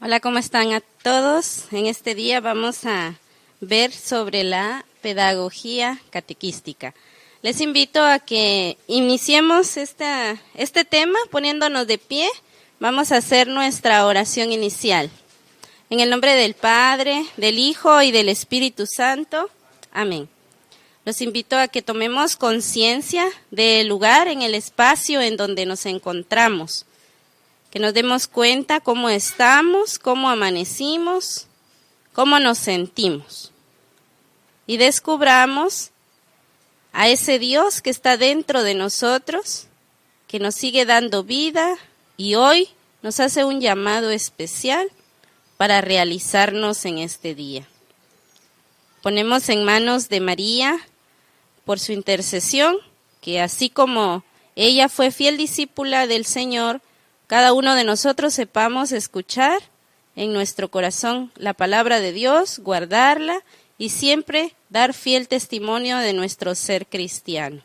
Hola, ¿cómo están a todos? En este día vamos a ver sobre la pedagogía catequística. Les invito a que iniciemos este tema poniéndonos de pie. Vamos a hacer nuestra oración inicial. En el nombre del Padre, del Hijo y del Espíritu Santo. Amén. Los invito a que tomemos conciencia del lugar en el espacio en donde nos encontramos. Que nos demos cuenta cómo estamos, cómo amanecimos, cómo nos sentimos. Y descubramos a ese Dios que está dentro de nosotros, que nos sigue dando vida y hoy nos hace un llamado especial para realizarnos en este día. Ponemos en manos de María, por su intercesión, que así como ella fue fiel discípula del Señor, cada uno de nosotros sepamos escuchar en nuestro corazón la palabra de Dios, guardarla y siempre dar fiel testimonio de nuestro ser cristiano.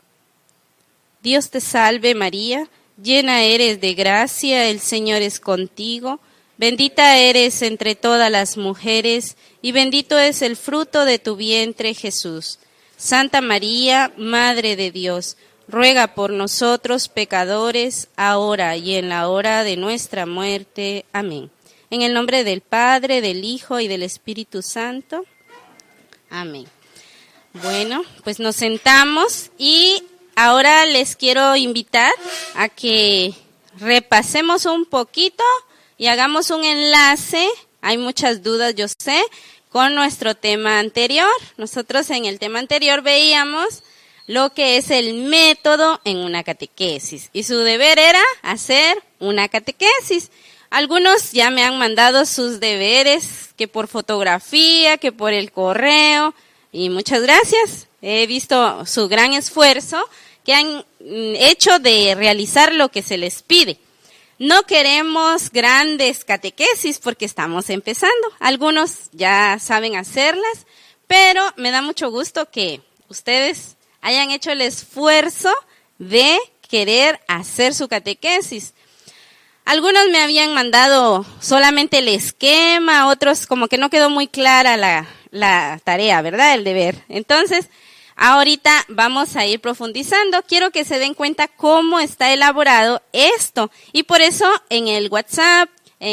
Dios te salve María, llena eres de gracia, el Señor es contigo, bendita eres entre todas las mujeres y bendito es el fruto de tu vientre Jesús. Santa María, Madre de Dios, ruega por nosotros pecadores, ahora y en la hora de nuestra muerte. Amén. En el nombre del Padre, del Hijo y del Espíritu Santo. Amén. Bueno, pues nos sentamos y ahora les quiero invitar a que repasemos un poquito y hagamos un enlace. Hay muchas dudas, yo sé, con nuestro tema anterior. Nosotros en el tema anterior veíamos lo que es el método en una catequesis. Y su deber era hacer una catequesis. Algunos ya me han mandado sus deberes, que por fotografía, que por el correo. Y muchas gracias. He visto su gran esfuerzo que han hecho de realizar lo que se les pide. No queremos grandes catequesis porque estamos empezando. Algunos ya saben hacerlas, pero me da mucho gusto que ustedes hayan hecho el esfuerzo de querer hacer su catequesis. Algunos me habían mandado solamente el esquema, otros como que no quedó muy clara la tarea, ¿verdad? El deber. Entonces, ahorita vamos a ir profundizando. Quiero que se den cuenta cómo está elaborado esto. Y por eso en el WhatsApp,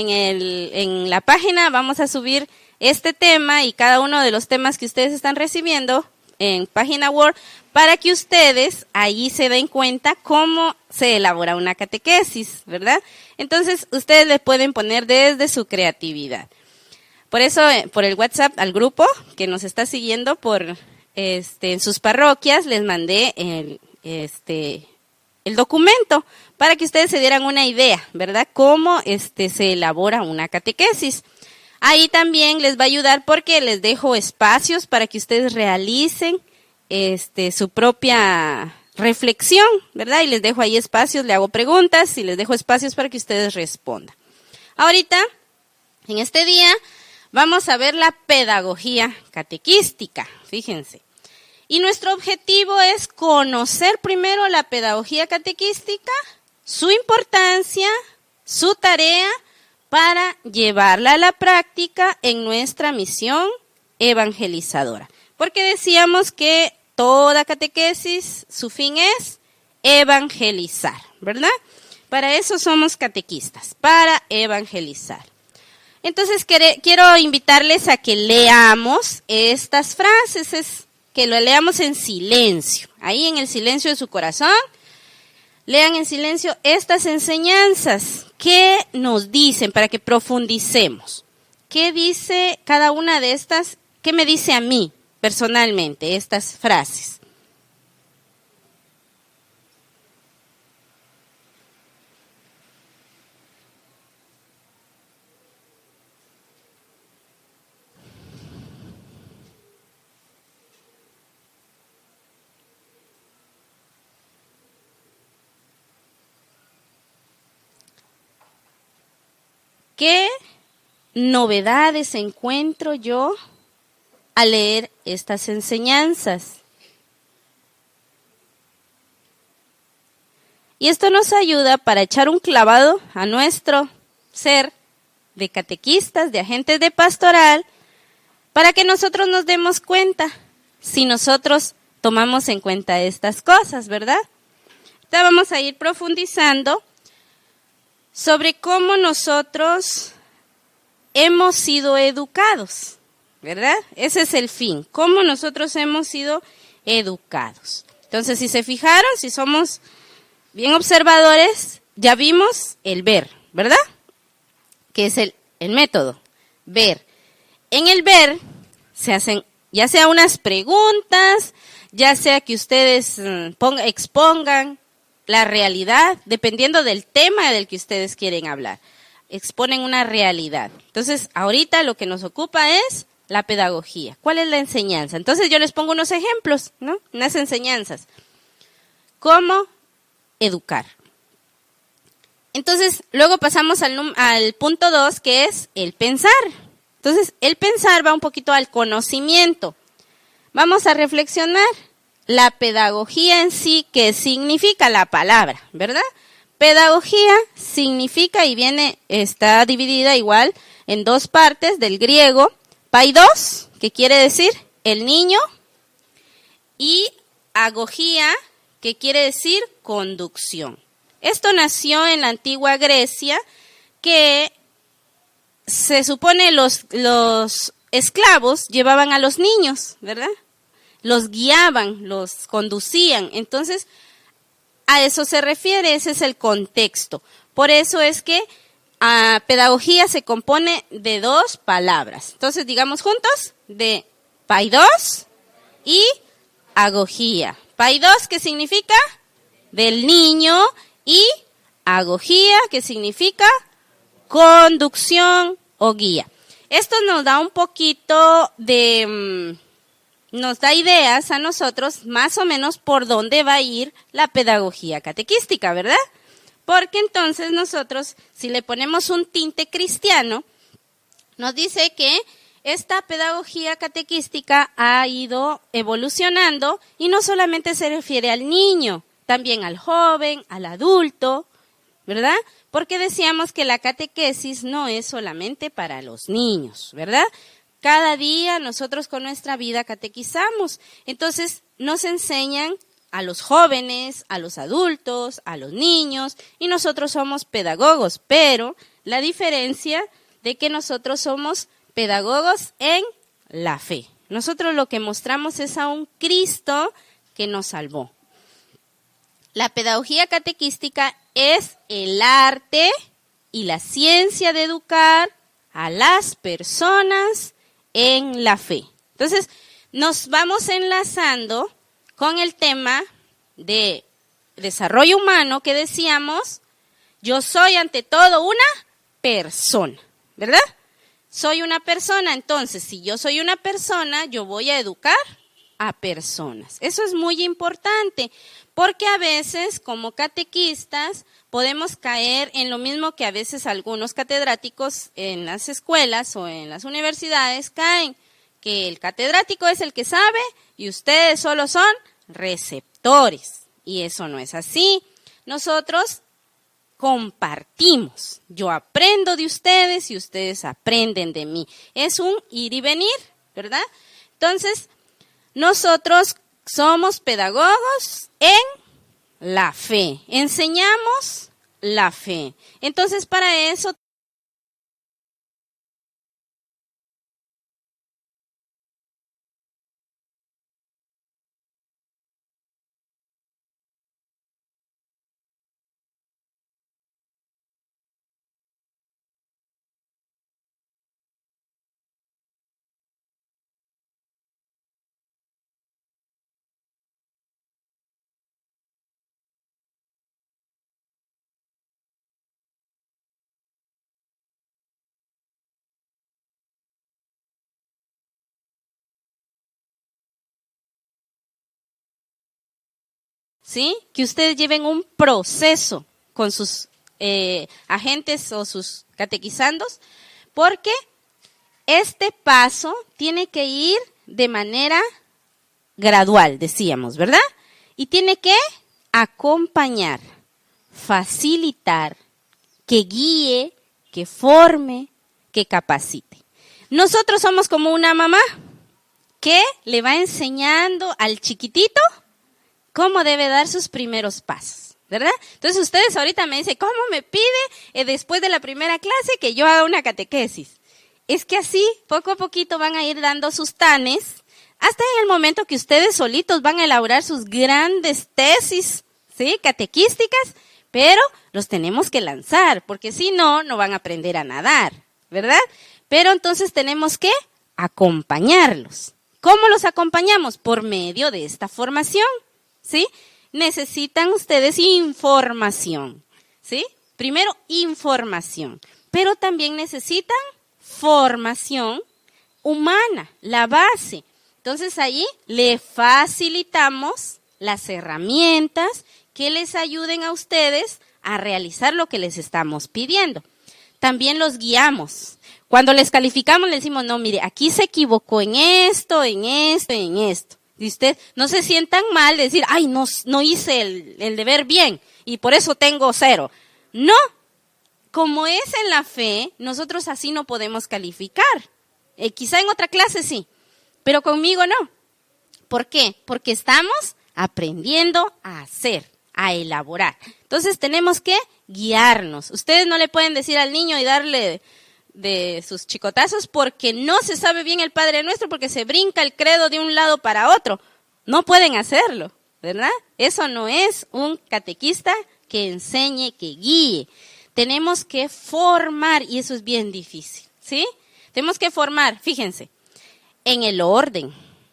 en la página, vamos a subir este tema y cada uno de los temas que ustedes están recibiendo en página Word, para que ustedes ahí se den cuenta cómo se elabora una catequesis, ¿verdad? Entonces, ustedes le pueden poner desde su creatividad. Por eso, por el WhatsApp al grupo que nos está siguiendo en sus parroquias, les mandé el documento para que ustedes se dieran una idea, ¿verdad? Cómo se elabora una catequesis. Ahí también les va a ayudar porque les dejo espacios para que ustedes realicen su propia reflexión, ¿verdad? Y les dejo ahí espacios, le hago preguntas y les dejo espacios para que ustedes respondan. Ahorita, en este día, vamos a ver la pedagogía catequística, fíjense. Y nuestro objetivo es conocer primero la pedagogía catequística, su importancia, su tarea, para llevarla a la práctica en nuestra misión evangelizadora. Porque decíamos que toda catequesis, su fin es evangelizar, ¿verdad? Para eso somos catequistas, para evangelizar. Entonces quiero invitarles a que leamos estas frases, que lo leamos en silencio, ahí en el silencio de su corazón. Lean en silencio estas enseñanzas. ¿Qué nos dicen para que profundicemos? ¿Qué dice cada una de estas? ¿Qué me dice a mí personalmente estas frases? ¿Qué novedades encuentro yo al leer estas enseñanzas? Y esto nos ayuda para echar un clavado a nuestro ser de catequistas, de agentes de pastoral, para que nosotros nos demos cuenta si nosotros tomamos en cuenta estas cosas, ¿verdad? Ahora vamos a ir profundizando sobre cómo nosotros hemos sido educados, ¿verdad? Ese es el fin, cómo nosotros hemos sido educados. Entonces, si se fijaron, si somos bien observadores, ya vimos el ver, ¿verdad? Que es el método, ver. En el ver se hacen ya sea unas preguntas, ya sea que ustedes expongan la realidad, dependiendo del tema del que ustedes quieren hablar. Exponen una realidad. Entonces, ahorita lo que nos ocupa es la pedagogía. ¿Cuál es la enseñanza? Entonces, yo les pongo unos ejemplos, ¿no? Unas enseñanzas. ¿Cómo educar? Entonces, luego pasamos al punto 2, que es el pensar. Entonces, el pensar va un poquito al conocimiento. Vamos a reflexionar la pedagogía en sí, ¿qué significa la palabra, verdad? Pedagogía significa y está dividida igual en dos partes del griego, paidos, que quiere decir el niño, y agogía, que quiere decir conducción. Esto nació en la antigua Grecia, que se supone los esclavos llevaban a los niños, ¿verdad? Los guiaban, los conducían. Entonces, a eso se refiere, ese es el contexto. Por eso es que pedagogía se compone de dos palabras. Entonces, digamos juntos, de paidos y agogía. Paidos, ¿qué significa? Del niño, y agogía, que significa conducción o guía. Esto nos da un poquito nos da ideas a nosotros más o menos por dónde va a ir la pedagogía catequística, ¿verdad? Porque entonces nosotros, si le ponemos un tinte cristiano, nos dice que esta pedagogía catequística ha ido evolucionando y no solamente se refiere al niño, también al joven, al adulto, ¿verdad? Porque decíamos que la catequesis no es solamente para los niños, ¿verdad? Cada día nosotros con nuestra vida catequizamos. Entonces nos enseñan a los jóvenes, a los adultos, a los niños, y nosotros somos pedagogos, pero la diferencia de que nosotros somos pedagogos en la fe. Nosotros lo que mostramos es a un Cristo que nos salvó. La pedagogía catequística es el arte y la ciencia de educar a las personas en la fe. Entonces, nos vamos enlazando con el tema de desarrollo humano que decíamos, yo soy ante todo una persona, ¿verdad? Soy una persona, entonces, si yo soy una persona, yo voy a educar a personas. Eso es muy importante, porque a veces, como catequistas, podemos caer en lo mismo que a veces algunos catedráticos en las escuelas o en las universidades caen, que el catedrático es el que sabe y ustedes solo son receptores. Y eso no es así. Nosotros compartimos. Yo aprendo de ustedes y ustedes aprenden de mí. Es un ir y venir, ¿verdad? Entonces, nosotros somos pedagogos en la fe. Enseñamos la fe. Entonces, para eso ¿sí? Que ustedes lleven un proceso con sus agentes o sus catequizandos, porque este paso tiene que ir de manera gradual, decíamos, ¿verdad? Y tiene que acompañar, facilitar, que guíe, que forme, que capacite. Nosotros somos como una mamá que le va enseñando al chiquitito cómo debe dar sus primeros pasos, ¿verdad? Entonces ustedes ahorita me dicen, ¿cómo me pide después de la primera clase que yo haga una catequesis? Es que así, poco a poquito van a ir dando sus tanes, hasta en el momento que ustedes solitos van a elaborar sus grandes tesis, ¿sí? Catequísticas, pero los tenemos que lanzar, porque si no, no van a aprender a nadar, ¿verdad? Pero entonces tenemos que acompañarlos. ¿Cómo los acompañamos? Por medio de esta formación, ¿sí? Necesitan ustedes información, ¿sí? Primero, información, pero también necesitan formación humana, la base. Entonces ahí le facilitamos las herramientas que les ayuden a ustedes a realizar lo que les estamos pidiendo. También los guiamos. Cuando les calificamos, les decimos, no, mire, aquí se equivocó en esto, en esto, en esto. Y usted no se sientan mal de decir, ay, no hice el deber bien y por eso tengo 0. No, como es en la fe, nosotros así no podemos calificar. Quizá en otra clase sí, pero conmigo no. ¿Por qué? Porque estamos aprendiendo a hacer, a elaborar. Entonces tenemos que guiarnos. Ustedes no le pueden decir al niño y darle de sus chicotazos porque no se sabe bien el Padre Nuestro, porque se brinca el credo de un lado para otro. No pueden hacerlo, ¿verdad? Eso no es un catequista que enseñe, que guíe. Tenemos que formar, y eso es bien difícil, ¿sí? Tenemos que formar, fíjense, en el orden,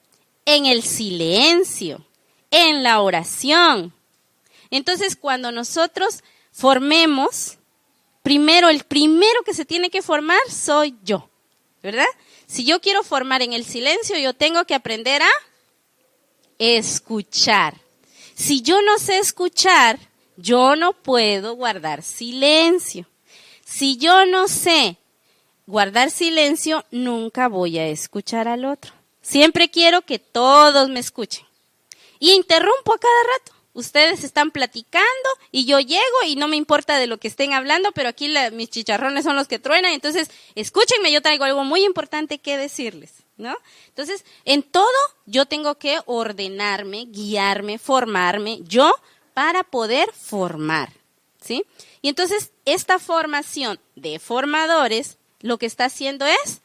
en el silencio, en la oración. Entonces, cuando nosotros formemos, primero, el primero que se tiene que formar soy yo, ¿verdad? Si yo quiero formar en el silencio, yo tengo que aprender a escuchar. Si yo no sé escuchar, yo no puedo guardar silencio. Si yo no sé guardar silencio, nunca voy a escuchar al otro. Siempre quiero que todos me escuchen. Y interrumpo a cada rato. Ustedes están platicando y yo llego y no me importa de lo que estén hablando, pero aquí mis chicharrones son los que truenan. Entonces, escúchenme, yo traigo algo muy importante que decirles, ¿no? Entonces, en todo yo tengo que ordenarme, guiarme, formarme, yo para poder formar, ¿sí? Y entonces, esta formación de formadores, lo que está haciendo es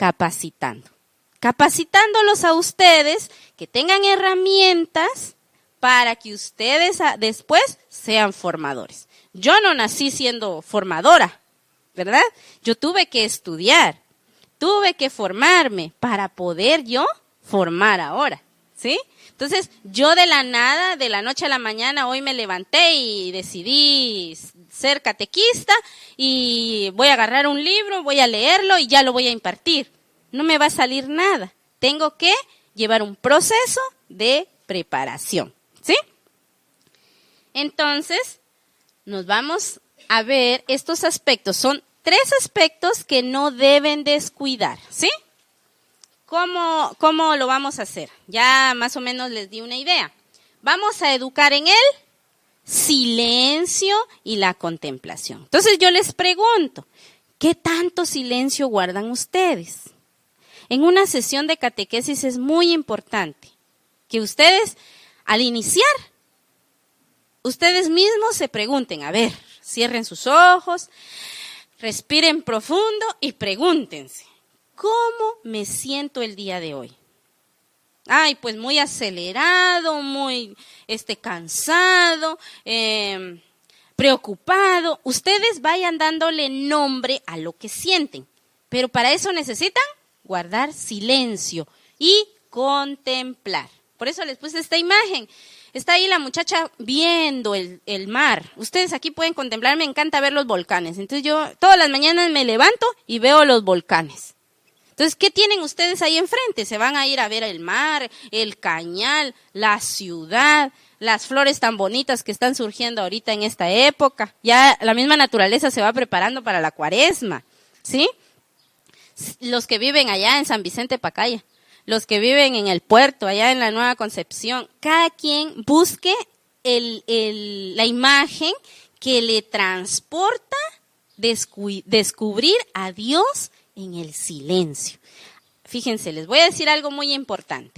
capacitándolos a ustedes, que tengan herramientas para que ustedes después sean formadores. Yo no nací siendo formadora, ¿verdad? Yo tuve que estudiar, tuve que formarme para poder yo formar ahora, ¿sí? Entonces, yo de la nada, de la noche a la mañana, hoy me levanté y decidí ser catequista y voy a agarrar un libro, voy a leerlo y ya lo voy a impartir. No me va a salir nada. Tengo que llevar un proceso de preparación, ¿sí? Entonces, nos vamos a ver estos aspectos. Son 3 aspectos que no deben descuidar, ¿sí? ¿Cómo lo vamos a hacer? Ya más o menos les di una idea. Vamos a educar en el silencio y la contemplación. Entonces yo les pregunto, ¿qué tanto silencio guardan ustedes? En una sesión de catequesis es muy importante que ustedes, al iniciar, ustedes mismos se pregunten, a ver, cierren sus ojos, respiren profundo y pregúntense, ¿cómo me siento el día de hoy? Ay, pues muy acelerado, muy cansado, preocupado. Ustedes vayan dándole nombre a lo que sienten, pero para eso necesitan guardar silencio y contemplar. Por eso les puse esta imagen. Está ahí la muchacha viendo el mar. Ustedes aquí pueden contemplar, me encanta ver los volcanes. Entonces yo todas las mañanas me levanto y veo los volcanes. Entonces, ¿qué tienen ustedes ahí enfrente? Se van a ir a ver el mar, el cañal, la ciudad, las flores tan bonitas que están surgiendo ahorita en esta época. Ya la misma naturaleza se va preparando para la cuaresma, ¿sí? Los que viven allá en San Vicente Pacaya, los que viven en el puerto, allá en la Nueva Concepción, cada quien busque la imagen que le transporta descubrir a Dios En el silencio. Fíjense, les voy a decir algo muy importante.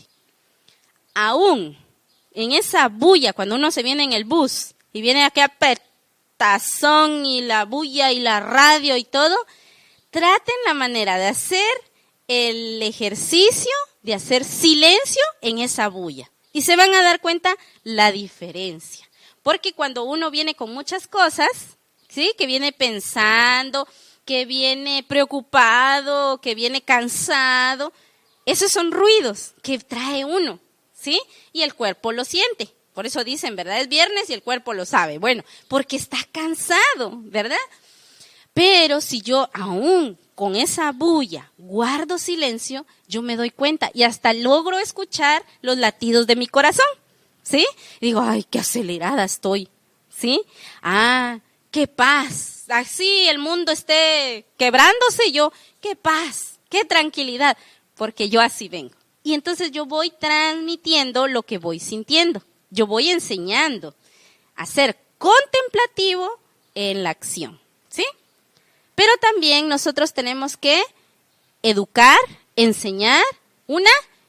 Aún en esa bulla, cuando uno se viene en el bus y viene aquella petazón y la bulla y la radio y todo, traten la manera de hacer el ejercicio de hacer silencio en esa bulla. Y se van a dar cuenta la diferencia. Porque cuando uno viene con muchas cosas, ¿sí? Que viene pensando, que viene preocupado, que viene cansado, esos son ruidos que trae uno, ¿sí? Y el cuerpo lo siente. Por eso dicen, ¿verdad? Es viernes y el cuerpo lo sabe. Bueno, porque está cansado, ¿verdad? Pero si yo aún con esa bulla guardo silencio, yo me doy cuenta y hasta logro escuchar los latidos de mi corazón, ¿sí? Y digo, ay, qué acelerada estoy, ¿sí? Ah, qué paz. Así el mundo esté quebrándose, yo, qué paz, qué tranquilidad, porque yo así vengo. Y entonces yo voy transmitiendo lo que voy sintiendo. Yo voy enseñando a ser contemplativo en la acción, ¿sí? Pero también nosotros tenemos que educar, enseñar una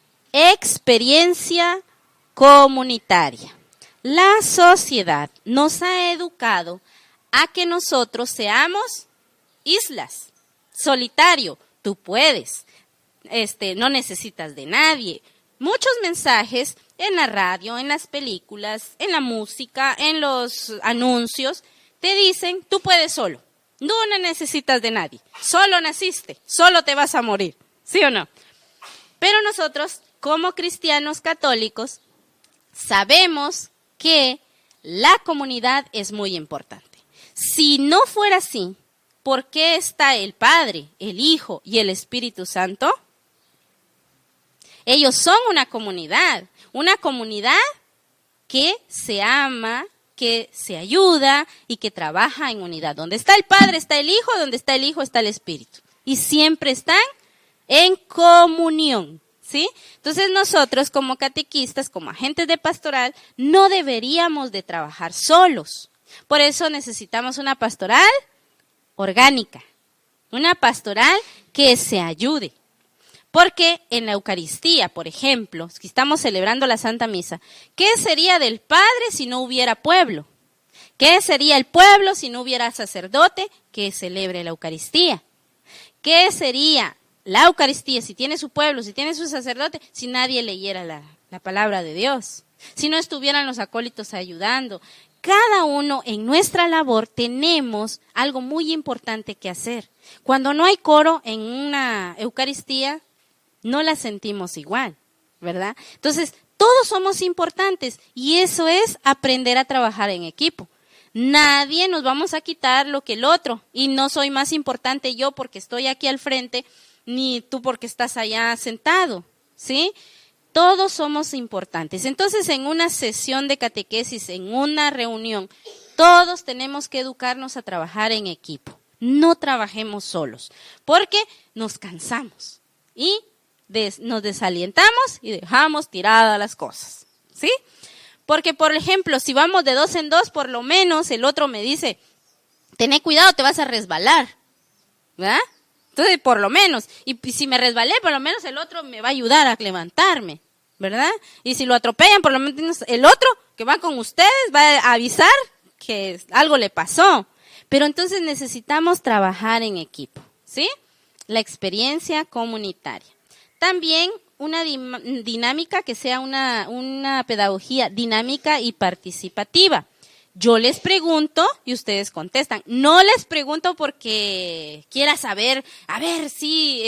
experiencia comunitaria. La sociedad nos ha educado a que nosotros seamos islas, solitario, tú puedes, no necesitas de nadie. Muchos mensajes en la radio, en las películas, en la música, en los anuncios, te dicen, tú puedes solo. No necesitas de nadie, solo naciste, solo te vas a morir, ¿sí o no? Pero nosotros, como cristianos católicos, sabemos que la comunidad es muy importante. Si no fuera así, ¿por qué está el Padre, el Hijo y el Espíritu Santo? Ellos son una comunidad que se ama, que se ayuda y que trabaja en unidad. Donde está el Padre está el Hijo, donde está el Hijo está el Espíritu. Y siempre están en comunión, ¿sí? Entonces nosotros como catequistas, como agentes de pastoral, no deberíamos de trabajar solos. Por eso necesitamos una pastoral orgánica, una pastoral que se ayude. Porque en la Eucaristía, por ejemplo, si estamos celebrando la Santa Misa, ¿qué sería del Padre si no hubiera pueblo? ¿Qué sería el pueblo si no hubiera sacerdote que celebre la Eucaristía? ¿Qué sería la Eucaristía si tiene su pueblo, si tiene su sacerdote, si nadie leyera la palabra de Dios? Si no estuvieran los acólitos ayudando. Cada uno en nuestra labor tenemos algo muy importante que hacer. Cuando no hay coro en una Eucaristía, no la sentimos igual, ¿verdad? Entonces, todos somos importantes y eso es aprender a trabajar en equipo. Nadie nos vamos a quitar lo que el otro y no soy más importante yo porque estoy aquí al frente ni tú porque estás allá sentado, ¿sí? Todos somos importantes. Entonces, en una sesión de catequesis, en una reunión, todos tenemos que educarnos a trabajar en equipo. No trabajemos solos porque nos cansamos y nos desalientamos y dejamos tiradas las cosas, ¿sí? Porque, por ejemplo, si vamos de 2 en 2, por lo menos el otro me dice, tené cuidado, te vas a resbalar, ¿verdad? Entonces, por lo menos, y si me resbalé, por lo menos el otro me va a ayudar a levantarme, ¿verdad? Y si lo atropellan, por lo menos el otro que va con ustedes va a avisar que algo le pasó. Pero entonces necesitamos trabajar en equipo, ¿sí? La experiencia comunitaria. También una dinámica que sea una pedagogía dinámica y participativa. Yo les pregunto y ustedes contestan. No les pregunto porque quiera saber, a ver si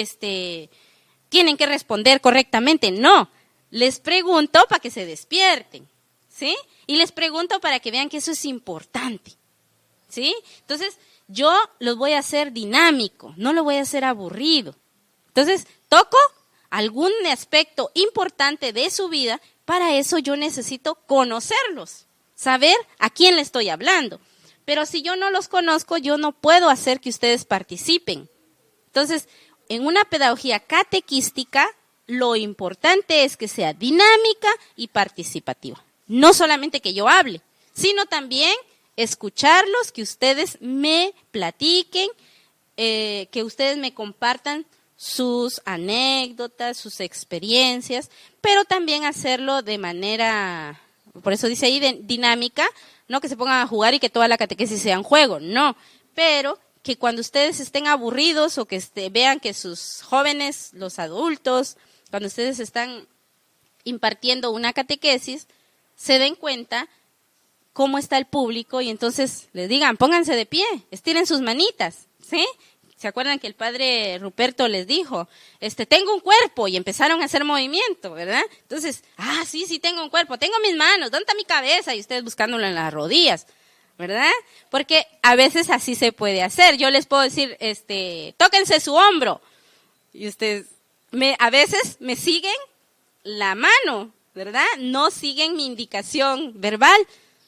tienen que responder correctamente. No, les pregunto para que se despierten, ¿sí? Y les pregunto para que vean que eso es importante, ¿sí? Entonces, yo los voy a hacer dinámico, no lo voy a hacer aburrido. Entonces, toco algún aspecto importante de su vida, para eso yo necesito conocerlos, saber a quién le estoy hablando. Pero si yo no los conozco, yo no puedo hacer que ustedes participen. Entonces, en una pedagogía catequística, lo importante es que sea dinámica y participativa. No solamente que yo hable, sino también escucharlos, que ustedes me platiquen que ustedes me compartan sus anécdotas, sus experiencias, pero también hacerlo de manera, por eso dice ahí, dinámica, no que se pongan a jugar y que toda la catequesis sea un juego, no, pero que cuando ustedes estén aburridos o que vean que sus jóvenes, los adultos, cuando ustedes están impartiendo una catequesis, se den cuenta cómo está el público y entonces les digan, pónganse de pie, estiren sus manitas, ¿sí? ¿Se acuerdan que el padre Ruperto les dijo, tengo un cuerpo? Y empezaron a hacer movimiento, ¿verdad? Entonces, sí, tengo un cuerpo, tengo mis manos, ¿dónde está mi cabeza? Y ustedes buscándolo en las rodillas, ¿verdad? Porque a veces así se puede hacer. Yo les puedo decir, tóquense su hombro. Y ustedes, a veces me siguen la mano, ¿verdad? No siguen mi indicación verbal,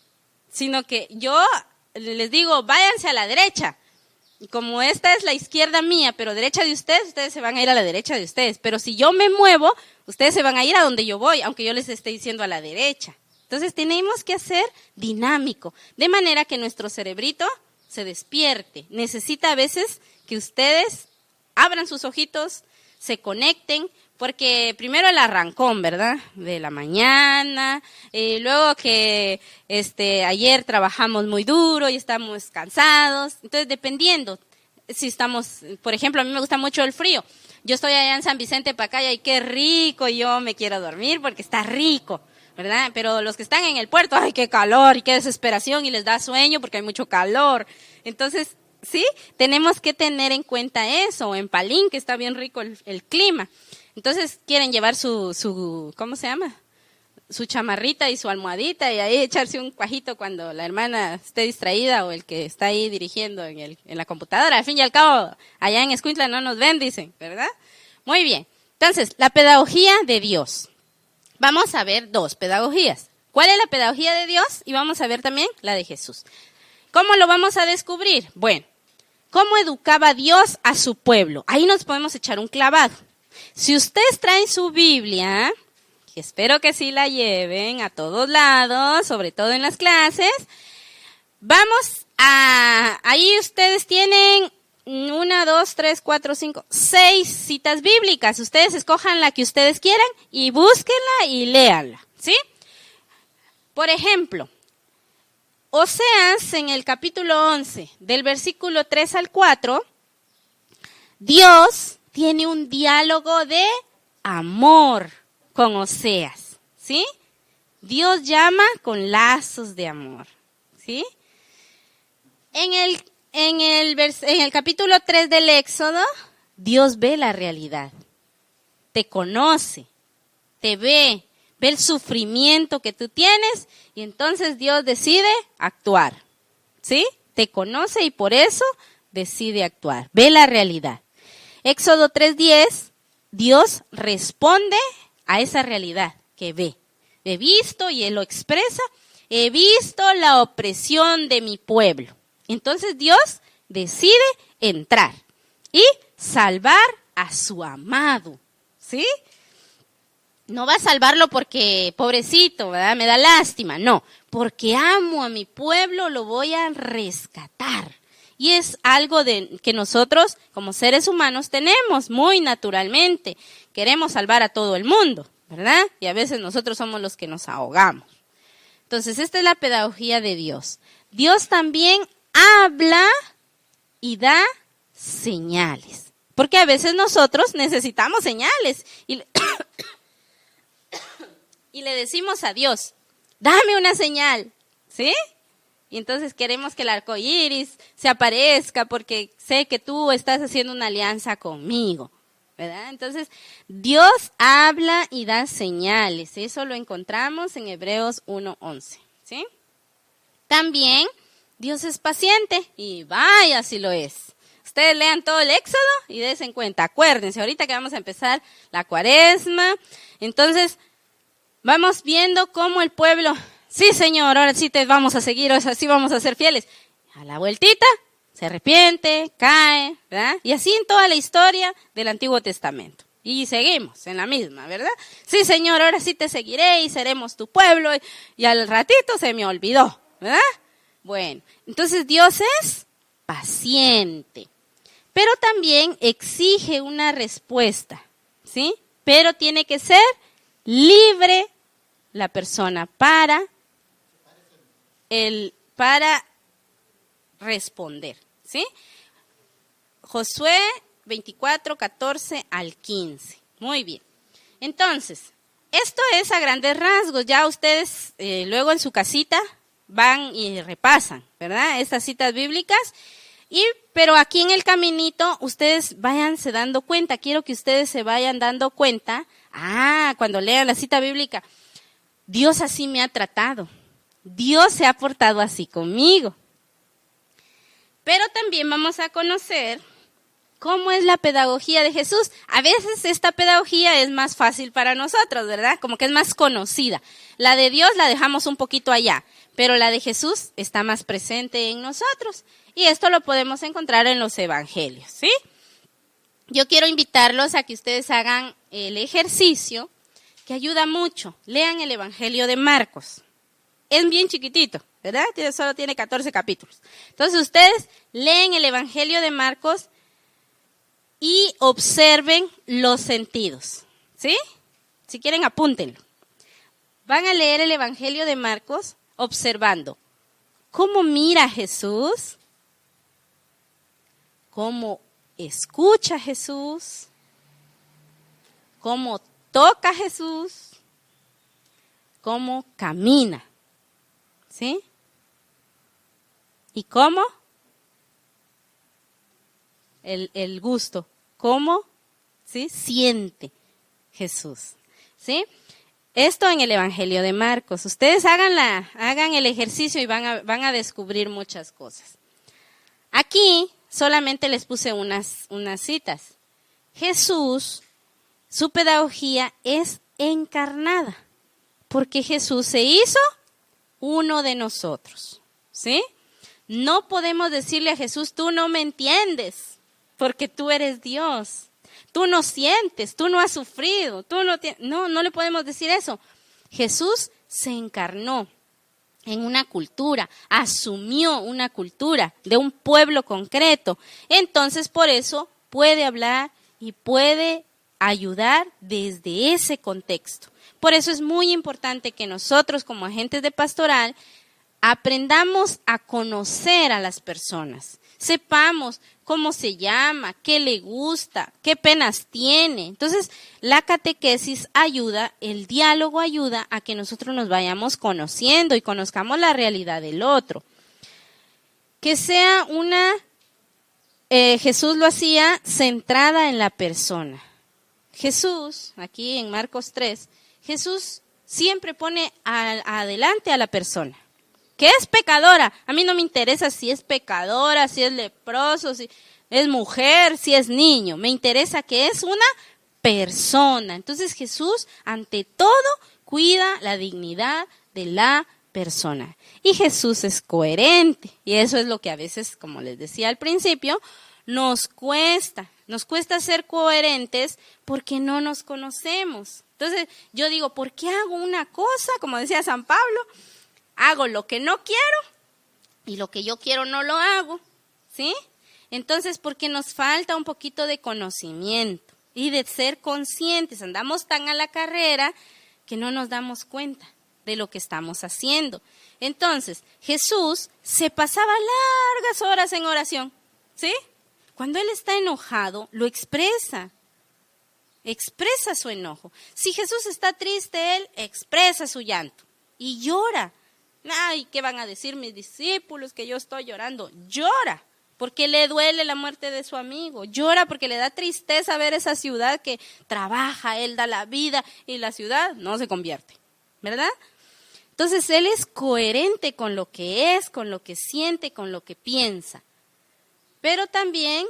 sino que yo les digo, váyanse a la derecha. Y como esta es la izquierda mía, pero derecha de ustedes se van a ir a la derecha de ustedes. Pero si yo me muevo, ustedes se van a ir a donde yo voy, aunque yo les esté diciendo a la derecha. Entonces tenemos que hacer dinámico, de manera que nuestro cerebrito se despierte. Necesita a veces que ustedes abran sus ojitos, se conecten, porque primero el arrancón, ¿verdad? De la mañana, luego que ayer trabajamos muy duro y estamos cansados. Entonces, dependiendo, si estamos, por ejemplo, a mí me gusta mucho el frío. Yo estoy allá en San Vicente Pacaya y qué rico, yo me quiero dormir porque está rico, ¿verdad? Pero los que están en el puerto, ¡ay, qué calor y qué desesperación! Y les da sueño porque hay mucho calor. Entonces, sí, tenemos que tener en cuenta eso. En Palín, que está bien rico el clima. Entonces quieren llevar su ¿cómo se llama? Su chamarrita y su almohadita y ahí echarse un cuajito cuando la hermana esté distraída o el que está ahí dirigiendo en la computadora. Al fin y al cabo, allá en Escuintla no nos ven, dicen, ¿verdad? Muy bien. Entonces, la pedagogía de Dios. Vamos a ver 2 pedagogías. ¿Cuál es la pedagogía de Dios? Y vamos a ver también la de Jesús. ¿Cómo lo vamos a descubrir? Bueno, ¿cómo educaba Dios a su pueblo? Ahí nos podemos echar un clavado. Si ustedes traen su Biblia, que espero que sí la lleven a todos lados, sobre todo en las clases, ahí ustedes tienen 1, 2, 3, 4, 5, 6 citas bíblicas. Ustedes escojan la que ustedes quieran y búsquenla y léanla, ¿sí? Por ejemplo, Oseas en el capítulo 11, del versículo 3 al 4, Dios tiene un diálogo de amor con Oseas, ¿sí? Dios llama con lazos de amor, ¿sí? En el capítulo 3 del Éxodo, Dios ve la realidad, te conoce, te ve el sufrimiento que tú tienes y entonces Dios decide actuar, ¿sí? Te conoce y por eso decide actuar, ve la realidad. Éxodo 3:10, Dios responde a esa realidad que ve. He visto, y Él lo expresa, he visto la opresión de mi pueblo. Entonces Dios decide entrar y salvar a su amado, ¿sí? No va a salvarlo porque, pobrecito, ¿verdad? Me da lástima, no. Porque amo a mi pueblo, lo voy a rescatar. Y es algo que nosotros, como seres humanos, tenemos muy naturalmente. Queremos salvar a todo el mundo, ¿verdad? Y a veces nosotros somos los que nos ahogamos. Entonces, esta es la pedagogía de Dios. Dios también habla y da señales. Porque a veces nosotros necesitamos señales. Y le decimos a Dios, dame una señal, ¿sí? Y entonces queremos que el arco iris se aparezca porque sé que tú estás haciendo una alianza conmigo, ¿verdad? Entonces, Dios habla y da señales. Eso lo encontramos en Hebreos 1:11, ¿sí? También, Dios es paciente y vaya si lo es. Ustedes lean todo el Éxodo y dense en cuenta. Acuérdense, ahorita que vamos a empezar la Cuaresma, entonces vamos viendo cómo el pueblo... Sí, Señor, ahora sí te vamos a seguir, así vamos a ser fieles. A la vueltita, se arrepiente, cae, ¿verdad? Y así en toda la historia del Antiguo Testamento. Y seguimos en la misma, ¿verdad? Sí, Señor, ahora sí te seguiré y seremos tu pueblo. Y al ratito se me olvidó, ¿verdad? Bueno, entonces Dios es paciente. pero también exige una respuesta, ¿sí? Pero tiene que ser libre la persona para responder, ¿sí? Josué 24, 14 al 15. Muy bien. Entonces, esto es a grandes rasgos. Ya ustedes luego en su casita van y repasan, ¿verdad? Estas citas bíblicas. Pero aquí en el caminito, ustedes váyanse dando cuenta. Quiero que ustedes se vayan dando cuenta. Cuando lean la cita bíblica, Dios así me ha tratado. Dios se ha portado así conmigo. Pero también vamos a conocer cómo es la pedagogía de Jesús. A veces esta pedagogía es más fácil para nosotros, ¿verdad? Como que es más conocida. La de Dios la dejamos un poquito allá, pero la de Jesús está más presente en nosotros. Y esto lo podemos encontrar en los evangelios, ¿sí? Yo quiero invitarlos a que ustedes hagan el ejercicio que ayuda mucho. Lean el Evangelio de Marcos. Es bien chiquitito, ¿verdad? Solo tiene 14 capítulos. Entonces ustedes leen el Evangelio de Marcos y observen los sentidos, ¿sí? Si quieren, apúntenlo. Van a leer el Evangelio de Marcos observando cómo mira a Jesús, cómo escucha a Jesús, cómo toca a Jesús, cómo camina, ¿sí? ¿Y cómo? El gusto, cómo, ¿sí? Siente Jesús, ¿sí? Esto en el Evangelio de Marcos. Ustedes hagan el ejercicio y van a descubrir muchas cosas. Aquí solamente les puse unas citas. Jesús, su pedagogía es encarnada, porque Jesús se hizo uno de nosotros, ¿sí? No podemos decirle a Jesús, tú no me entiendes, porque tú eres Dios. Tú no sientes, tú no has sufrido, no le podemos decir eso. Jesús se encarnó en una cultura, asumió una cultura de un pueblo concreto. Entonces, por eso puede hablar y puede ayudar desde ese contexto. Por eso es muy importante que nosotros como agentes de pastoral aprendamos a conocer a las personas. Sepamos cómo se llama, qué le gusta, qué penas tiene. Entonces, la catequesis ayuda, el diálogo ayuda a que nosotros nos vayamos conociendo y conozcamos la realidad del otro. Que sea Jesús lo hacía centrada en la persona. Jesús, aquí en Marcos 3, Jesús siempre pone adelante a la persona. Que es pecadora, a mí no me interesa si es pecadora, si es leproso, si es mujer, si es niño, me interesa que es una persona. Entonces Jesús, ante todo, cuida la dignidad de la persona. Y Jesús es coherente, y eso es lo que a veces, como les decía al principio, nos cuesta ser coherentes porque no nos conocemos. Entonces yo digo, ¿por qué hago una cosa? Como decía San Pablo, hago lo que no quiero y lo que yo quiero no lo hago, ¿sí? Entonces, porque nos falta un poquito de conocimiento y de ser conscientes. Andamos tan a la carrera que no nos damos cuenta de lo que estamos haciendo. Entonces, Jesús se pasaba largas horas en oración, ¿sí? Cuando Él está enojado, lo expresa su enojo. Si Jesús está triste, Él expresa su llanto y llora. Ay, ¿qué van a decir mis discípulos? Que yo estoy llorando. Llora porque le duele la muerte de su amigo. Llora porque le da tristeza ver esa ciudad que trabaja, Él da la vida y la ciudad no se convierte, ¿verdad? Entonces Él es coherente con lo que es, con lo que siente, con lo que piensa. Pero también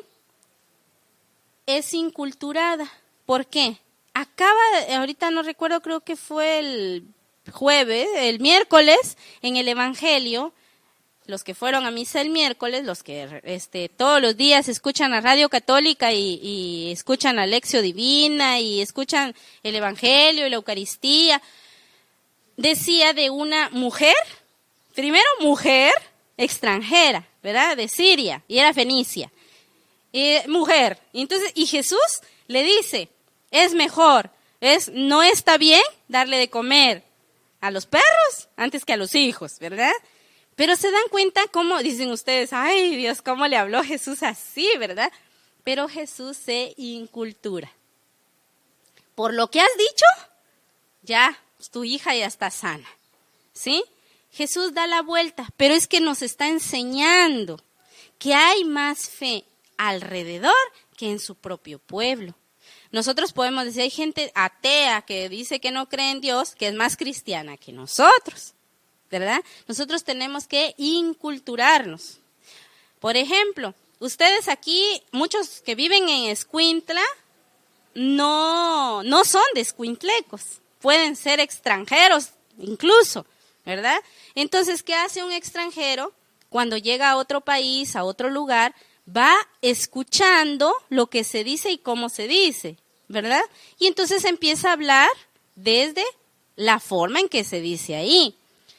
es inculturada. ¿Por qué? Ahorita no recuerdo, creo que fue el miércoles, en el Evangelio, los que fueron a misa el miércoles, los que todos los días escuchan la Radio Católica y escuchan la Lección Divina y escuchan el Evangelio y la Eucaristía, decía de una mujer, primero mujer extranjera, ¿verdad? De Siria, y era fenicia. mujer. Y Jesús le dice, es mejor, no está bien darle de comer a los perros antes que a los hijos, ¿verdad? Pero se dan cuenta cómo, dicen ustedes, ay Dios, cómo le habló Jesús así, ¿verdad? Pero Jesús se incultura. Por lo que has dicho, ya, tu hija ya está sana, ¿sí? Jesús da la vuelta, pero es que nos está enseñando que hay más fe alrededor que en su propio pueblo. Nosotros podemos decir, hay gente atea que dice que no cree en Dios, que es más cristiana que nosotros, ¿verdad? Nosotros tenemos que inculturarnos. Por ejemplo, ustedes aquí, muchos que viven en Escuintla, no son de escuintlecos, pueden ser extranjeros incluso, ¿verdad? Entonces, ¿qué hace un extranjero cuando llega a otro país, a otro lugar? Va escuchando lo que se dice y cómo se dice, ¿verdad? Y entonces empieza a hablar desde la forma en que se dice ahí.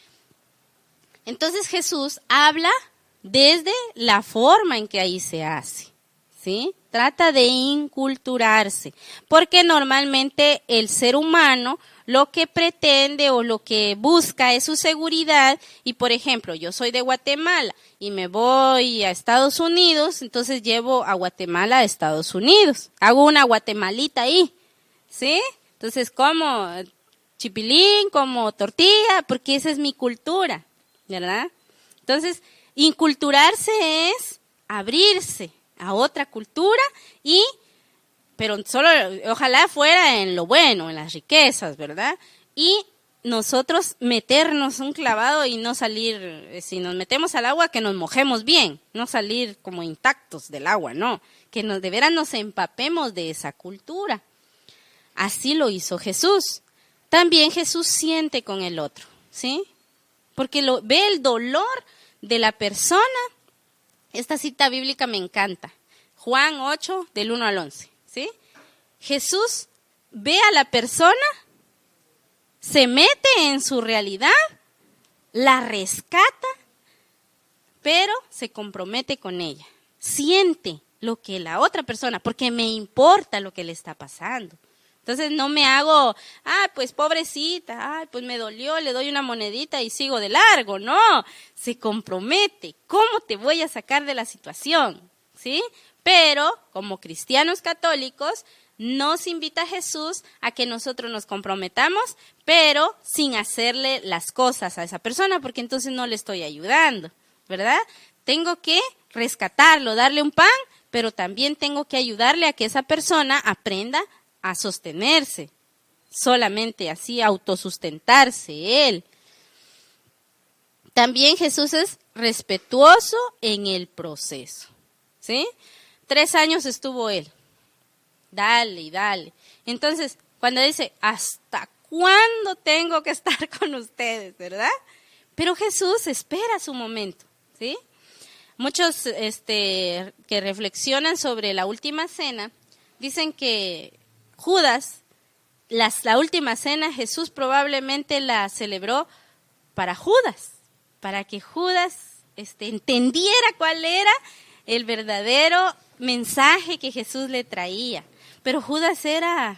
Entonces Jesús habla desde la forma en que ahí se hace, ¿sí? Trata de inculturarse, porque normalmente el ser humano lo que pretende o lo que busca es su seguridad. Y por ejemplo, yo soy de Guatemala y me voy a Estados Unidos, entonces llevo a Guatemala a Estados Unidos. Hago una guatemalita ahí, ¿sí? Entonces como chipilín, como tortilla, porque esa es mi cultura, ¿verdad? Entonces, inculturarse es abrirse a otra cultura pero solo, ojalá fuera en lo bueno, en las riquezas, ¿verdad? Y nosotros meternos un clavado y no salir, si nos metemos al agua, que nos mojemos bien, no salir como intactos del agua, no, que de veras nos empapemos de esa cultura. Así lo hizo Jesús. También Jesús siente con el otro, ¿sí? Porque ve el dolor de la persona. Esta cita bíblica me encanta. Juan 8, del 1 al 11, ¿sí? Jesús ve a la persona, se mete en su realidad, la rescata, pero se compromete con ella. Siente lo que la otra persona, porque me importa lo que le está pasando. Entonces no me hago, pues pobrecita, pues me dolió, le doy una monedita y sigo de largo. No, se compromete. ¿Cómo te voy a sacar de la situación? ¿Sí? Pero, como cristianos católicos, nos invita Jesús a que nosotros nos comprometamos, pero sin hacerle las cosas a esa persona, porque entonces no le estoy ayudando, ¿verdad? Tengo que rescatarlo, darle un pan, pero también tengo que ayudarle a que esa persona aprenda a sostenerse, solamente así autosustentarse él. También Jesús es respetuoso en el proceso, ¿sí? 3 años estuvo él, dale y dale. Entonces, cuando dice, ¿hasta cuándo tengo que estar con ustedes, verdad? Pero Jesús espera su momento, ¿sí? Muchos que reflexionan sobre la última cena, dicen que Judas, la última cena, Jesús probablemente la celebró para Judas, para que Judas entendiera cuál era el verdadero mensaje que Jesús le traía. Pero Judas era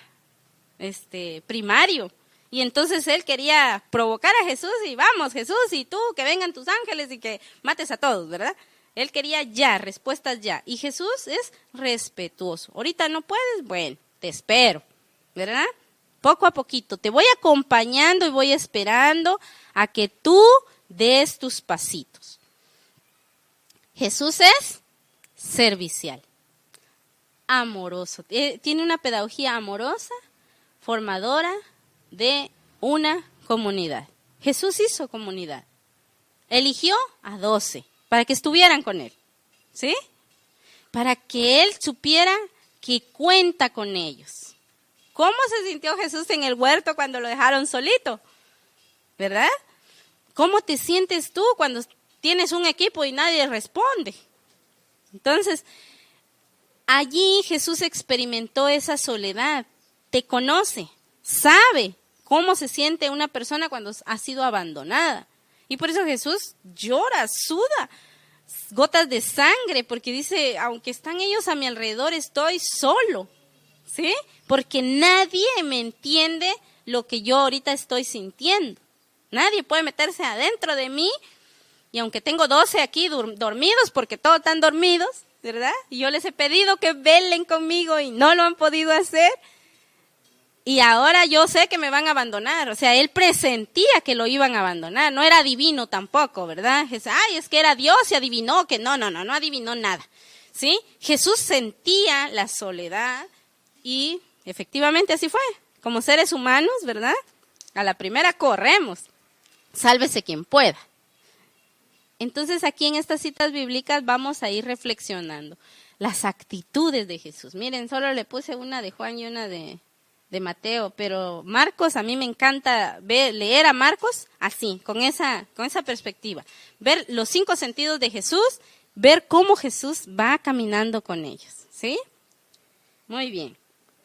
primario, y entonces él quería provocar a Jesús y vamos Jesús, y tú, que vengan tus ángeles y que mates a todos, ¿verdad? Él quería ya, respuestas ya, y Jesús es respetuoso. Ahorita no puedes, bueno, te espero, ¿verdad? Poco a poquito, te voy acompañando y voy esperando a que tú des tus pasitos. Jesús es servicial, amoroso, tiene una pedagogía amorosa, formadora de una comunidad. Jesús hizo comunidad, eligió a 12 para que estuvieran con él, ¿sí? Para que él supiera que cuenta con ellos. ¿Cómo se sintió Jesús en el huerto cuando lo dejaron solito? ¿Verdad? ¿Cómo te sientes tú cuando tienes un equipo y nadie responde? Entonces, allí Jesús experimentó esa soledad, te conoce, sabe cómo se siente una persona cuando ha sido abandonada. Y por eso Jesús llora, suda, gotas de sangre, porque dice, aunque están ellos a mi alrededor, estoy solo, ¿sí? Porque nadie me entiende lo que yo ahorita estoy sintiendo. Nadie puede meterse adentro de mí, y aunque tengo 12 aquí dormidos, porque todos están dormidos, ¿verdad? Y yo les he pedido que velen conmigo y no lo han podido hacer. Y ahora yo sé que me van a abandonar. O sea, él presentía que lo iban a abandonar. No era adivino tampoco, ¿verdad? Es que era Dios y adivinó que no adivinó nada. ¿Sí? Jesús sentía la soledad y efectivamente así fue. Como seres humanos, ¿verdad? A la primera corremos. Sálvese quien pueda. Entonces aquí en estas citas bíblicas vamos a ir reflexionando las actitudes de Jesús. Miren, solo le puse una de Juan y una de Mateo, pero Marcos, a mí me encanta leer a Marcos así, con esa perspectiva. Ver los 5 sentidos de Jesús, ver cómo Jesús va caminando con ellos, ¿sí? Muy bien.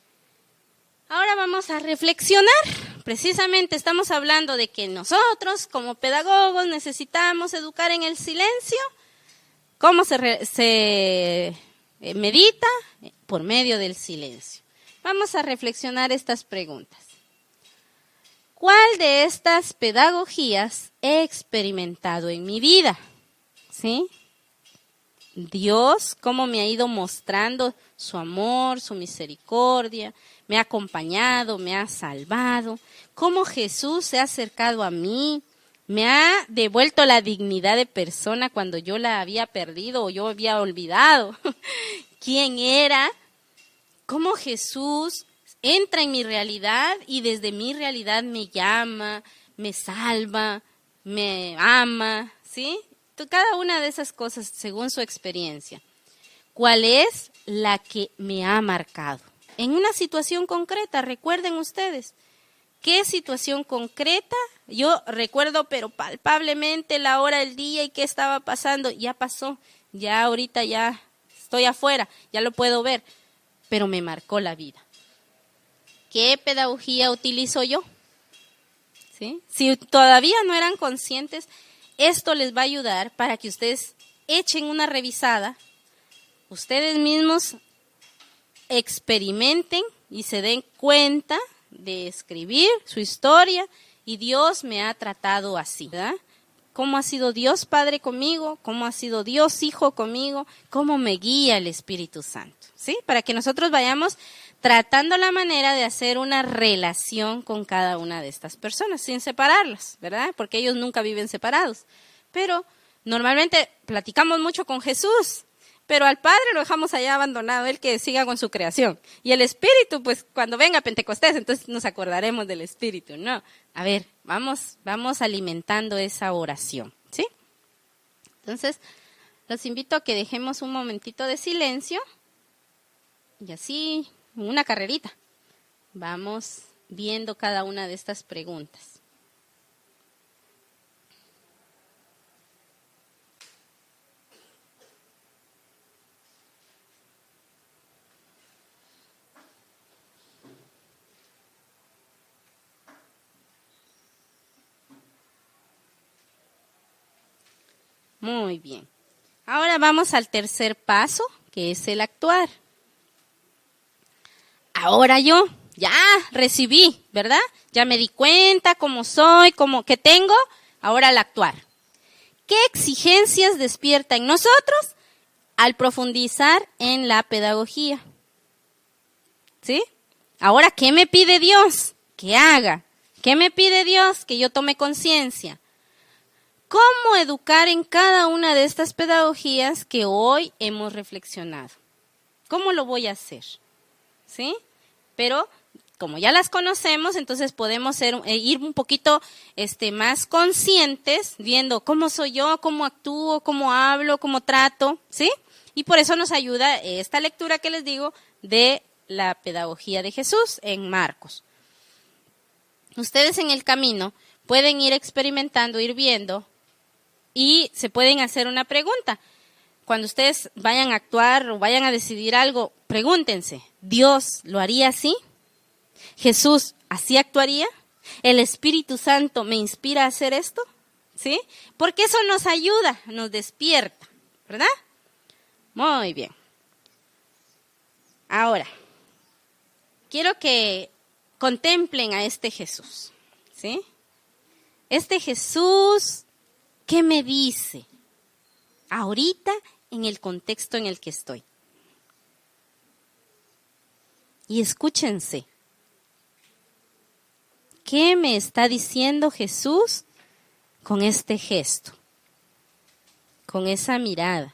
Ahora vamos a reflexionar. Precisamente estamos hablando de que nosotros, como pedagogos, necesitamos educar en el silencio. ¿Cómo se medita? Por medio del silencio. Vamos a reflexionar estas preguntas. ¿Cuál de estas pedagogías he experimentado en mi vida? ¿Sí? Dios, cómo me ha ido mostrando su amor, su misericordia, me ha acompañado, me ha salvado, cómo Jesús se ha acercado a mí, me ha devuelto la dignidad de persona cuando yo la había perdido o yo había olvidado quién era, cómo Jesús entra en mi realidad y desde mi realidad me llama, me salva, me ama, ¿sí? Cada una de esas cosas según su experiencia. ¿Cuál es la que me ha marcado? En una situación concreta, recuerden ustedes, ¿qué situación concreta? Yo recuerdo, pero palpablemente la hora, el día y qué estaba pasando. Ya pasó, ya ahorita ya estoy afuera, ya lo puedo ver, pero me marcó la vida. ¿Qué pedagogía utilizo yo? ¿Sí? Si todavía no eran conscientes, esto les va a ayudar para que ustedes echen una revisada, ustedes mismos experimenten y se den cuenta de escribir su historia y Dios me ha tratado así, ¿verdad? ¿Cómo ha sido Dios Padre conmigo? ¿Cómo ha sido Dios Hijo conmigo? ¿Cómo me guía el Espíritu Santo? ¿Sí? Para que nosotros vayamos tratando la manera de hacer una relación con cada una de estas personas, sin separarlas, ¿verdad? Porque ellos nunca viven separados. Pero normalmente platicamos mucho con Jesús, pero al Padre lo dejamos allá abandonado, Él que siga con su creación. Y el Espíritu, pues cuando venga Pentecostés, entonces nos acordaremos del Espíritu, ¿no? A ver, vamos alimentando esa oración, ¿sí? Entonces, los invito a que dejemos un momentito de silencio y así, una carrerita, vamos viendo cada una de estas preguntas. Muy bien. Ahora vamos al tercer paso, que es el actuar. Ahora yo ya recibí, ¿verdad? Ya me di cuenta cómo soy, qué tengo. Ahora al actuar. ¿Qué exigencias despierta en nosotros al profundizar en la pedagogía? ¿Sí? Ahora, ¿qué me pide Dios que haga? ¿Qué me pide Dios que yo tome conciencia? ¿Cómo educar en cada una de estas pedagogías que hoy hemos reflexionado? ¿Cómo lo voy a hacer? ¿Sí? Pero como ya las conocemos, entonces podemos ir un poquito más conscientes, viendo cómo soy yo, cómo actúo, cómo hablo, cómo trato, ¿sí? Y por eso nos ayuda esta lectura que les digo de la pedagogía de Jesús en Marcos. Ustedes en el camino pueden ir experimentando, ir viendo, y se pueden hacer una pregunta. Cuando ustedes vayan a actuar o vayan a decidir algo, pregúntense, ¿Dios lo haría así? ¿Jesús así actuaría? ¿El Espíritu Santo me inspira a hacer esto? ¿Sí? Porque eso nos ayuda, nos despierta. ¿verdad? Muy bien. Ahora, quiero que contemplen a este Jesús, ¿sí? Este Jesús, ¿qué me dice ahorita en el contexto en el que estoy? Y escúchense, ¿qué me está diciendo Jesús con este gesto, con esa mirada?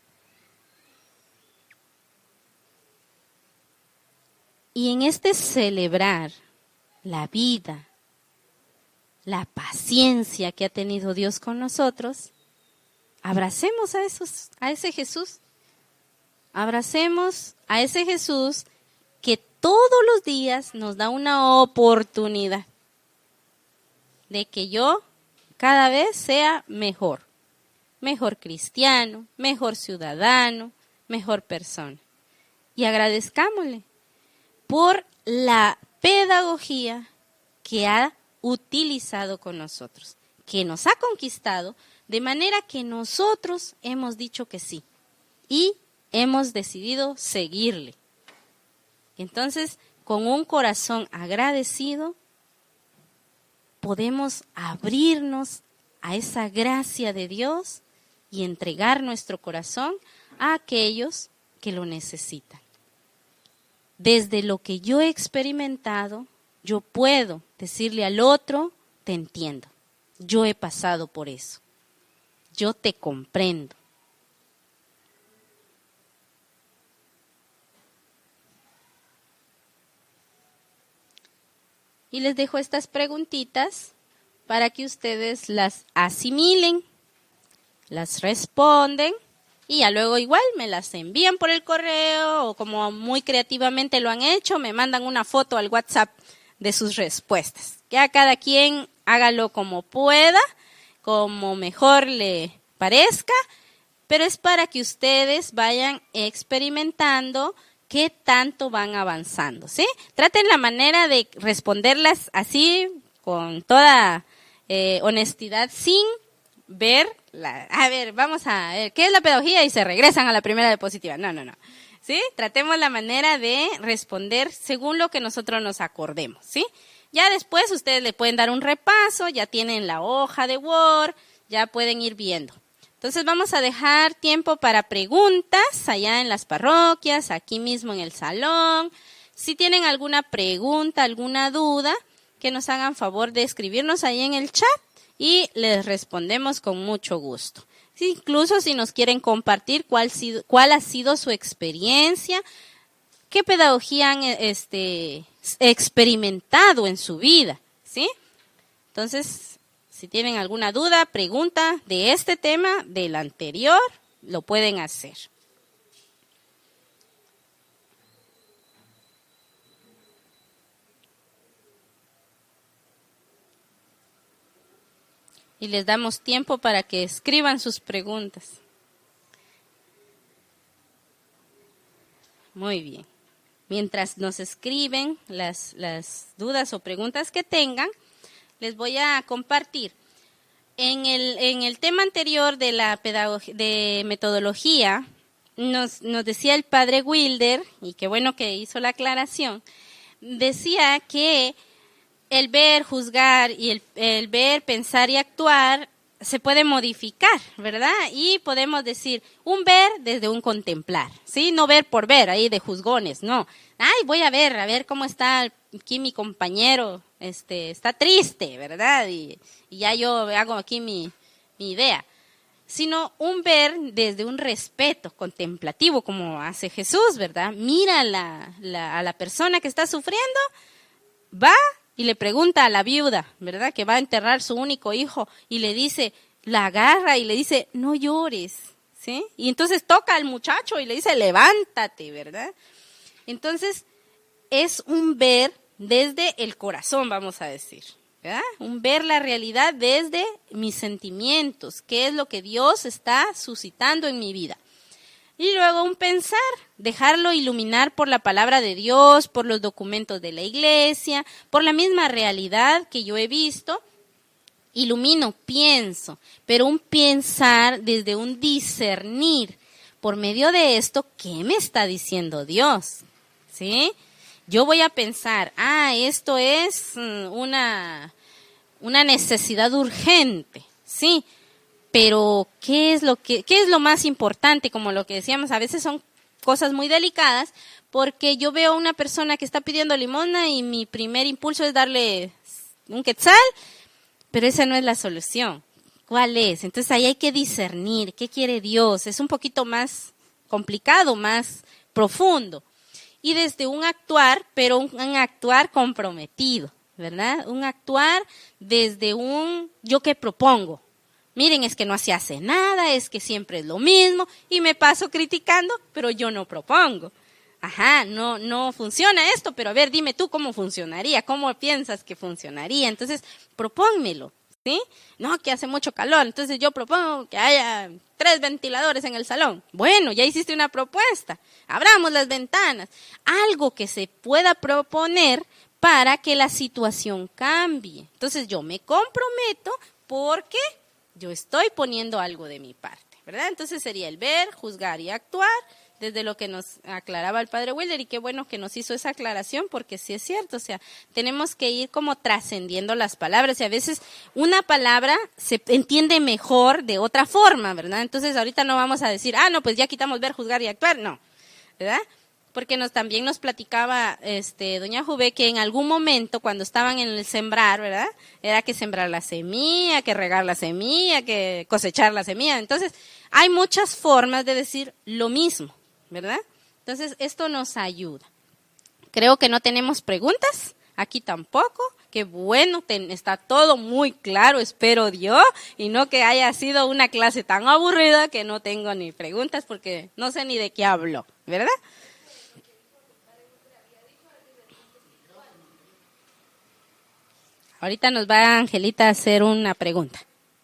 Y en este celebrar la vida, la paciencia que ha tenido Dios con nosotros, abracemos a ese Jesús. Abracemos a ese Jesús que todos los días nos da una oportunidad de que yo cada vez sea mejor cristiano, mejor ciudadano, mejor persona. Y agradezcámosle por la pedagogía que ha utilizado con nosotros, que nos ha conquistado de manera que nosotros hemos dicho que sí y hemos decidido seguirle. Entonces, con un corazón agradecido, podemos abrirnos a esa gracia de Dios y entregar nuestro corazón a aquellos que lo necesitan. Desde lo que yo he experimentado, yo puedo decirle al otro, te entiendo, yo he pasado por eso, yo te comprendo. Y les dejo estas preguntitas para que ustedes las asimilen, las responden y ya luego igual me las envían por el correo o como muy creativamente lo han hecho, me mandan una foto al WhatsApp de sus respuestas. Ya cada quien hágalo como pueda, como mejor le parezca, pero es para que ustedes vayan experimentando qué tanto van avanzando, ¿sí? Traten la manera de responderlas así, con toda honestidad, sin ver, a ver, vamos a ver, ¿qué es la pedagogía? Y se regresan a la primera diapositiva. No. ¿Sí? Tratemos la manera de responder según lo que nosotros nos acordemos, ¿sí? Ya después ustedes le pueden dar un repaso, ya tienen la hoja de Word, ya pueden ir viendo. Entonces vamos a dejar tiempo para preguntas allá en las parroquias, aquí mismo en el salón. Si tienen alguna pregunta, alguna duda, que nos hagan favor de escribirnos ahí en el chat y les respondemos con mucho gusto. Incluso si nos quieren compartir cuál ha sido su experiencia, qué pedagogía han experimentado en su vida, ¿sí? Entonces, si tienen alguna duda, pregunta de este tema, del anterior, lo pueden hacer. Y les damos tiempo para que escriban sus preguntas. Muy bien. Mientras nos escriben las dudas o preguntas que tengan, les voy a compartir. En el tema anterior de la de metodología, nos decía el padre Wilder, y qué bueno que hizo la aclaración, decía que el ver, juzgar y el ver, pensar y actuar se puede modificar, ¿verdad? Y podemos decir un ver desde un contemplar, ¿sí? No ver por ver, ahí de juzgones, no. Ay, voy a ver cómo está aquí mi compañero, está triste, ¿verdad? Y ya yo hago aquí mi idea. Sino un ver desde un respeto contemplativo, como hace Jesús, ¿verdad? Mira a la persona que está sufriendo, va y le pregunta a la viuda, ¿verdad? Que va a enterrar su único hijo y le dice, la agarra y le dice, no llores, ¿sí? Y entonces toca al muchacho y le dice, levántate, ¿verdad? Entonces, es un ver desde el corazón, vamos a decir, ¿verdad? Un ver la realidad desde mis sentimientos, qué es lo que Dios está suscitando en mi vida. Y luego un pensar, dejarlo iluminar por la palabra de Dios, por los documentos de la iglesia, por la misma realidad que yo he visto. ilumino, pienso, pero un pensar desde un discernir. Por medio de esto, ¿qué me está diciendo Dios? ¿Sí? Yo voy a pensar, esto es una necesidad urgente, ¿sí? Pero ¿qué es lo más importante? Como lo que decíamos, a veces son cosas muy delicadas, porque yo veo a una persona que está pidiendo limosna y mi primer impulso es darle un quetzal, pero esa no es la solución. ¿Cuál es? Entonces ahí hay que discernir qué quiere Dios. Es un poquito más complicado, más profundo. Y desde un actuar, pero un actuar comprometido, ¿verdad? Un actuar desde un yo que propongo. Miren, es que no se hace nada, es que siempre es lo mismo y me paso criticando, pero yo no propongo. No funciona esto, pero a ver, dime tú cómo funcionaría, cómo piensas que funcionaría. Entonces, propónmelo, ¿sí? No, que hace mucho calor, entonces yo propongo que haya 3 ventiladores en el salón. Bueno, ya hiciste una propuesta, abramos las ventanas. Algo que se pueda proponer para que la situación cambie. Entonces, yo me comprometo porque yo estoy poniendo algo de mi parte, ¿verdad? Entonces sería el ver, juzgar y actuar, desde lo que nos aclaraba el padre Wilder, y qué bueno que nos hizo esa aclaración, porque sí es cierto, o sea, tenemos que ir como trascendiendo las palabras, y a veces una palabra se entiende mejor de otra forma, ¿verdad? Entonces ahorita no vamos a decir, no, pues ya quitamos ver, juzgar y actuar, no, ¿verdad? Porque también nos platicaba doña Juve que en algún momento cuando estaban en el sembrar, ¿verdad? Era que sembrar la semilla, que regar la semilla, que cosechar la semilla. Entonces, hay muchas formas de decir lo mismo, ¿verdad? Entonces, esto nos ayuda. Creo que no tenemos preguntas, aquí tampoco. Qué bueno, está todo muy claro, espero Dios, y no que haya sido una clase tan aburrida que no tengo ni preguntas porque no sé ni de qué hablo, ¿verdad? Ahorita nos va Angelita a hacer una pregunta.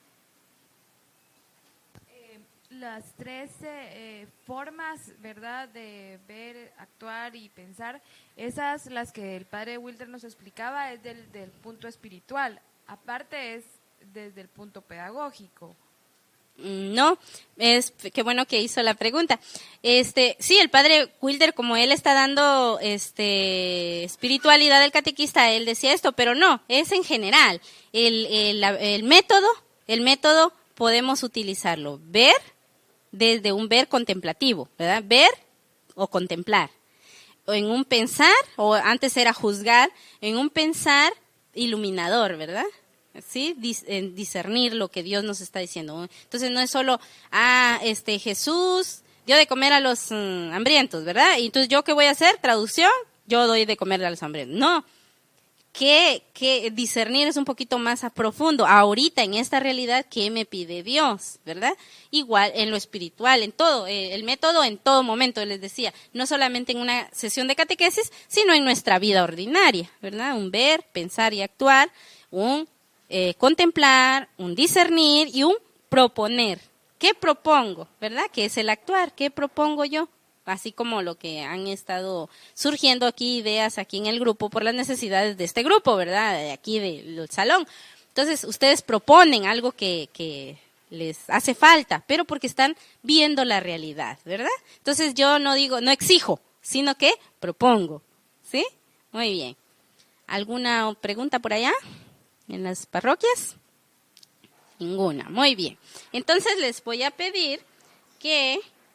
Las 3 formas, ¿verdad?, de ver, actuar y pensar, esas las que el padre Wilder nos explicaba es del punto espiritual, aparte es desde el punto pedagógico. No, qué bueno que hizo la pregunta. Sí, el padre Wilder, como él está dando espiritualidad del catequista, él decía esto, pero no, es en general. El método podemos utilizarlo, ver desde un ver contemplativo, ¿verdad? Ver o contemplar. O en un pensar, o antes era juzgar, en un pensar iluminador, ¿verdad? ¿Sí? Discernir lo que Dios nos está diciendo. Entonces no es solo, Jesús dio de comer a los hambrientos, ¿verdad? Y entonces, ¿yo qué voy a hacer? Traducción, yo doy de comer a los hambrientos. No, que discernir es un poquito más a profundo. Ahorita, en esta realidad, ¿qué me pide Dios? ¿Verdad? Igual, en lo espiritual, en todo, el método en todo momento, les decía, no solamente en una sesión de catequesis, sino en nuestra vida ordinaria, ¿verdad? Un ver, pensar y actuar, un contemplar, un discernir y un proponer. ¿Qué propongo? ¿Verdad? ¿Qué es el actuar? ¿Qué propongo yo? Así como lo que han estado surgiendo aquí, ideas aquí en el grupo por las necesidades de este grupo, ¿verdad? De aquí del salón. Entonces, ustedes proponen algo que les hace falta, pero porque están viendo la realidad, ¿verdad? Entonces, yo no exijo, sino que propongo. ¿Sí? Muy bien. ¿Alguna pregunta por allá? ¿En las parroquias? Ninguna. Muy bien. Entonces les voy a pedir que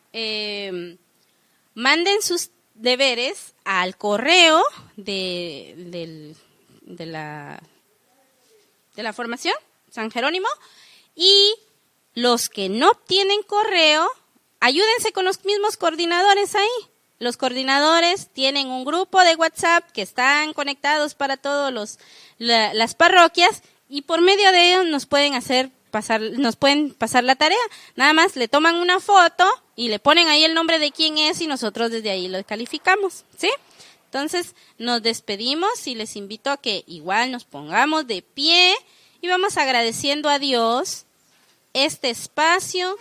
manden sus deberes al correo de la formación San Jerónimo, y los que no tienen correo, ayúdense con los mismos coordinadores ahí. Los coordinadores tienen un grupo de WhatsApp que están conectados para todos las parroquias, y por medio de ellos nos pueden pasar la tarea. Nada más le toman una foto y le ponen ahí el nombre de quién es, y nosotros desde ahí lo calificamos, ¿sí? Entonces nos despedimos y les invito a que igual nos pongamos de pie y vamos agradeciendo a Dios este espacio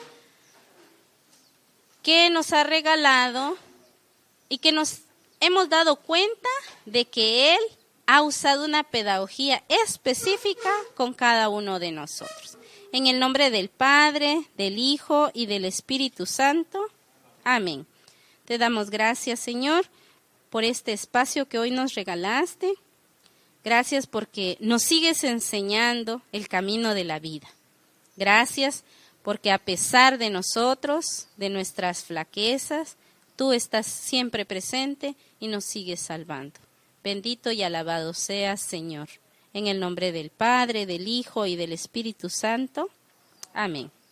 que nos ha regalado y que nos hemos dado cuenta de que Él ha usado una pedagogía específica con cada uno de nosotros. En el nombre del Padre, del Hijo y del Espíritu Santo. Amén. Te damos gracias, Señor, por este espacio que hoy nos regalaste. Gracias porque nos sigues enseñando el camino de la vida. Gracias porque a pesar de nosotros, de nuestras flaquezas, tú estás siempre presente y nos sigues salvando. Bendito y alabado seas, Señor. En el nombre del Padre, del Hijo y del Espíritu Santo. Amén.